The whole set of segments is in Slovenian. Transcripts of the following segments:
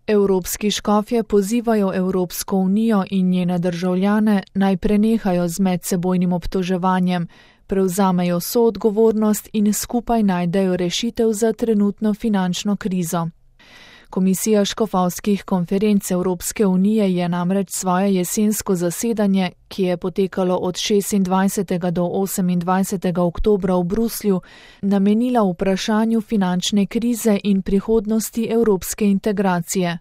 Evropski škofje pozivajo Evropsko unijo in njene državljane naj prenehajo z medsebojnim obtoževanjem, prevzamejo soodgovornost in skupaj najdejo rešitev za trenutno finančno krizo. Komisija škofovskih konferenc Evropske unije je namreč svoje jesensko zasedanje, ki je potekalo od 26. do 28. oktobra v Bruslju, namenila vprašanju finančne krize in prihodnosti evropske integracije.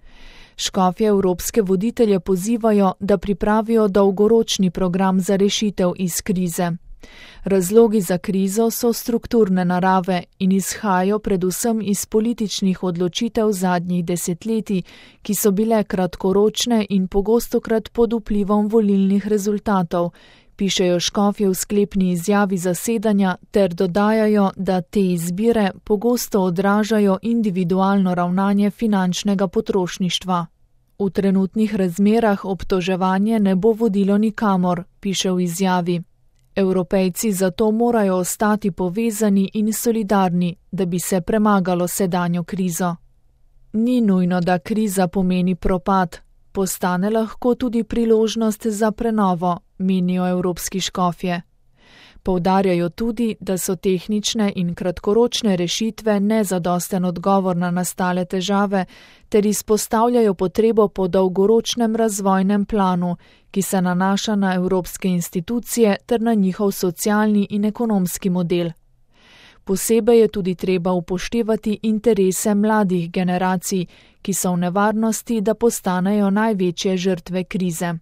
Škofje evropske voditelje pozivajo, da pripravijo dolgoročni program za rešitev iz krize. Razlogi za krizo so strukturne narave in izhajajo predvsem iz političnih odločitev zadnjih desetletij, ki so bile kratkoročne in pogostokrat pod vplivom volilnih rezultatov, pišejo škofje v sklepni izjavi zasedanja ter dodajajo, da te izbire pogosto odražajo individualno ravnanje finančnega potrošništva. V trenutnih razmerah obtoževanje ne bo vodilo nikamor, piše v izjavi. Evropejci zato morajo ostati povezani in solidarni, da bi se premagalo sedanjo krizo. Ni nujno, da kriza pomeni propad, postane lahko tudi priložnost za prenovo, menijo evropski škofje. Poudarjajo tudi, da so tehnične in kratkoročne rešitve nezadosten odgovor na nastale težave, ter izpostavljajo potrebo po dolgoročnem razvojnem planu, ki se nanaša na evropske institucije ter na njihov socialni in ekonomski model. Posebej je tudi treba upoštevati interese mladih generacij, ki so v nevarnosti, da postanejo največje žrtve krize.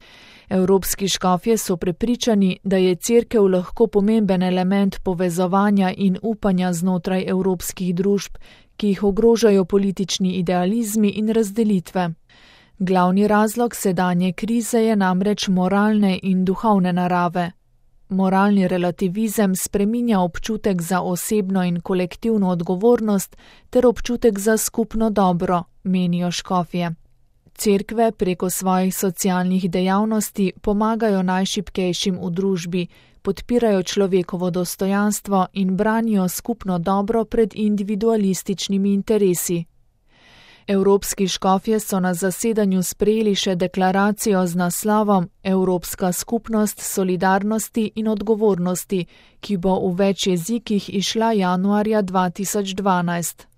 Evropski škofje so prepričani, da je Cerkev lahko pomemben element povezovanja in upanja znotraj evropskih družb, ki jih ogrožajo politični idealizmi in razdelitve. Glavni razlog sedanje krize je namreč moralne in duhovne narave. Moralni relativizem spreminja občutek za osebno in kolektivno odgovornost ter občutek za skupno dobro, menijo škofje. Cerkve preko svojih socialnih dejavnosti pomagajo najšibkejšim v družbi, podpirajo človekovo dostojanstvo in branijo skupno dobro pred individualističnimi interesi. Evropski škofje so na zasedanju sprejeli še deklaracijo z naslovom Evropska skupnost solidarnosti in odgovornosti, ki bo v več jezikih izšla januarja 2012.